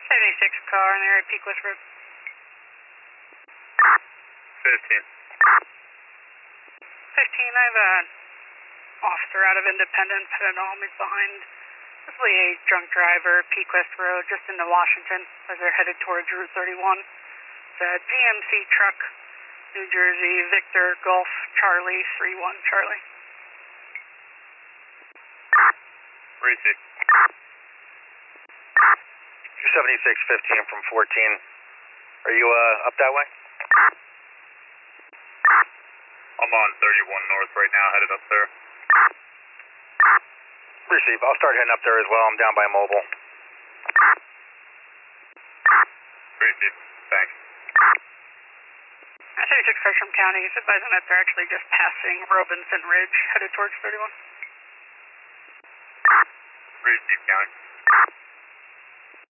76 car in the area, Pequist Road. 15. 15, I have an officer out of Independence headed home. He's behind possibly a drunk driver, Pequist Road, just into Washington as they're headed towards Route 31. It's a GMC truck, New Jersey, Victor, Golf, Charlie, 31 Charlie. Receive. 7615 from 14. Are you up that way? I'm on 31 North right now, headed up there. Receive. I'll start heading up there as well. I'm down by mobile. Receive. Thanks. 76 Spectrum County, he's advising that they're actually just passing Robinson Ridge, headed towards 31. Receive, County.